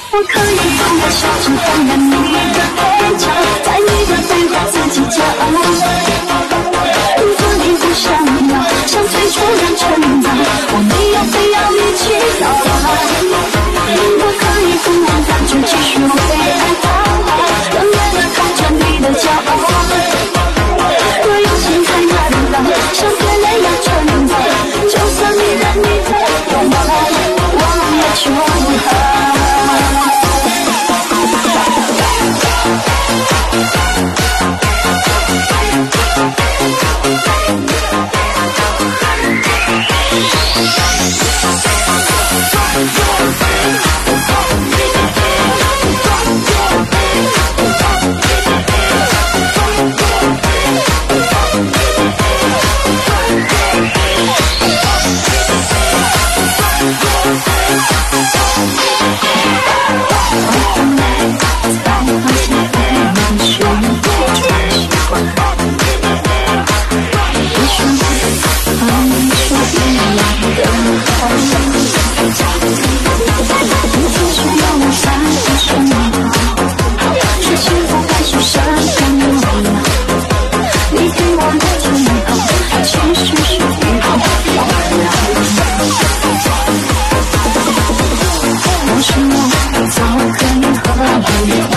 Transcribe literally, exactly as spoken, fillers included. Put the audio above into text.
我可以放开手指点燃你的嘴角，在你的背后自己骄傲。如果你不想要，想退出人群吧，我没有非要你去讨好。我可以不让感觉继续为爱讨好，永远的看着你的骄傲。我用心太难了，像眼泪要春到，就算你的你的拥抱，我也去好。我是我，早可以和你